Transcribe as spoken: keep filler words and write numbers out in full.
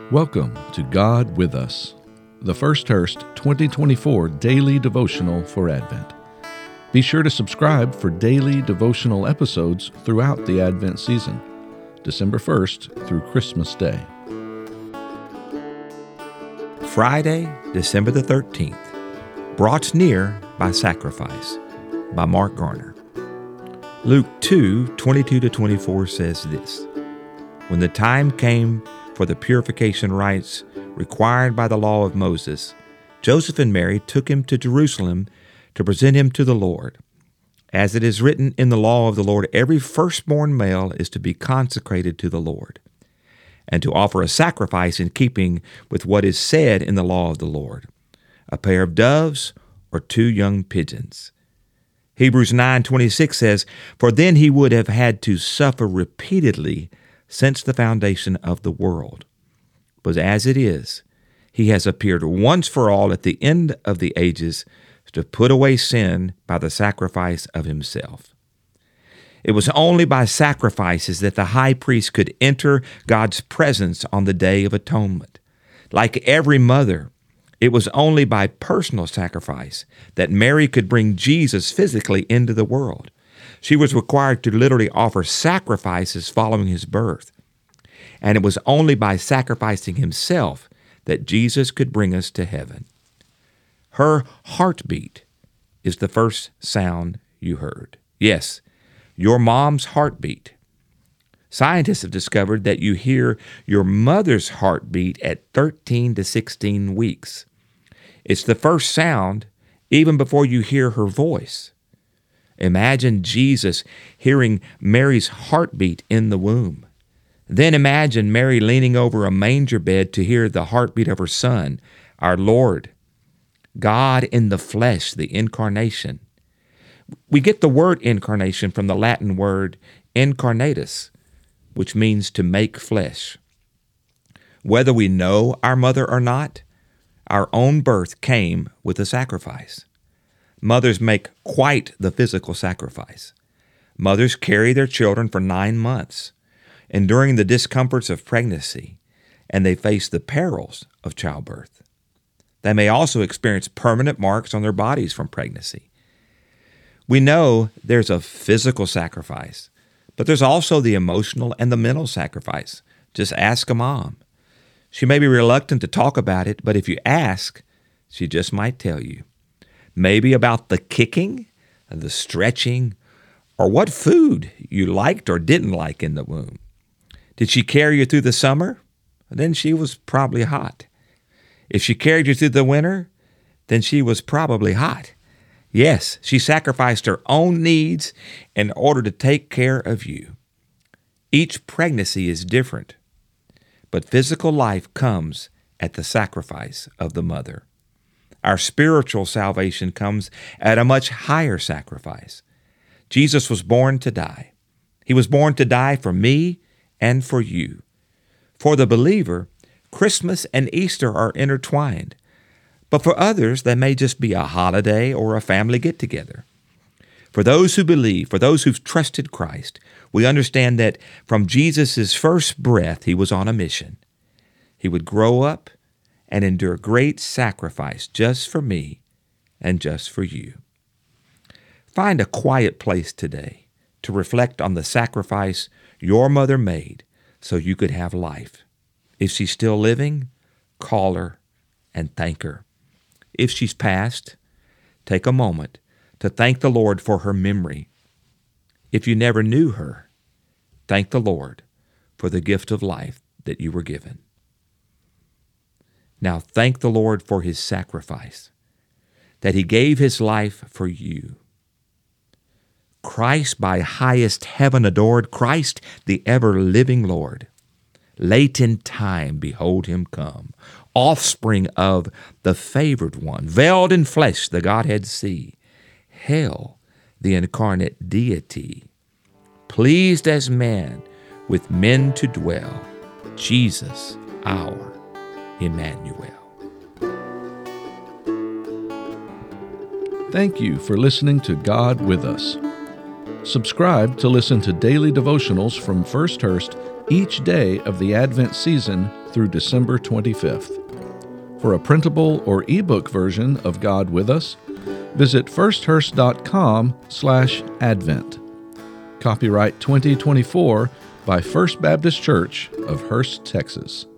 Welcome to God With Us, the First Hurst twenty twenty-four Daily Devotional for Advent. Be sure to subscribe for daily devotional episodes throughout the Advent season, December first through Christmas Day. Friday, December the thirteenth, Brought Near by Sacrifice, by Mark Garner. Luke two, twenty-two to twenty-four says this: When the time came for the purification rites required by the law of Moses, Joseph and Mary took him to Jerusalem to present him to the Lord. As it is written in the law of the Lord, every firstborn male is to be consecrated to the Lord, and to offer a sacrifice in keeping with what is said in the law of the Lord, a pair of doves or two young pigeons. Hebrews nine twenty-six says, For then he would have had to suffer repeatedly since the foundation of the world. But as it is, he has appeared once for all at the end of the ages to put away sin by the sacrifice of himself. It was only by sacrifices that the high priest could enter God's presence on the Day of Atonement. Like every mother, it was only by personal sacrifice that Mary could bring Jesus physically into the world. She was required to literally offer sacrifices following his birth. And it was only by sacrificing himself that Jesus could bring us to heaven. Her heartbeat is the first sound you heard. Yes, your mom's heartbeat. Scientists have discovered that you hear your mother's heartbeat at thirteen to sixteen weeks. It's the first sound even before you hear her voice. Imagine Jesus hearing Mary's heartbeat in the womb. Then imagine Mary leaning over a manger bed to hear the heartbeat of her Son, our Lord, God in the flesh, the incarnation. We get the word incarnation from the Latin word incarnatus, which means to make flesh. Whether we know our mother or not, our own birth came with a sacrifice. Mothers make quite the physical sacrifice. Mothers carry their children for nine months, enduring the discomforts of pregnancy, and they face the perils of childbirth. They may also experience permanent marks on their bodies from pregnancy. We know there's a physical sacrifice, but there's also the emotional and the mental sacrifice. Just ask a mom. She may be reluctant to talk about it, but if you ask, she just might tell you. Maybe about the kicking, the stretching, or what food you liked or didn't like in the womb. Did she carry you through the summer? Then she was probably hot. If she carried you through the winter, then she was probably hot. Yes, she sacrificed her own needs in order to take care of you. Each pregnancy is different, but physical life comes at the sacrifice of the mother. Our spiritual salvation comes at a much higher sacrifice. Jesus was born to die. He was born to die for me and for you. For the believer, Christmas and Easter are intertwined. But for others, they may just be a holiday or a family get-together. For those who believe, for those who've trusted Christ, we understand that from Jesus' first breath, he was on a mission. He would grow up and endure great sacrifice just for me and just for you. Find a quiet place today to reflect on the sacrifice your mother made so you could have life. If she's still living, call her and thank her. If she's passed, take a moment to thank the Lord for her memory. If you never knew her, thank the Lord for the gift of life that you were given. Now thank the Lord for his sacrifice, that he gave his life for you. Christ by highest heaven adored, Christ the ever-living Lord. Late in time, behold him come, offspring of the favored one, veiled in flesh the Godhead see, hail the incarnate deity, pleased as man with men to dwell, Jesus our Emmanuel. Thank you for listening to God With Us. Subscribe to listen to daily devotionals from First Hurst each day of the Advent season through December twenty-fifth. For a printable or ebook version of God With Us, visit firsthurst.com slash Advent. Copyright twenty twenty-four by First Baptist Church of Hurst, Texas.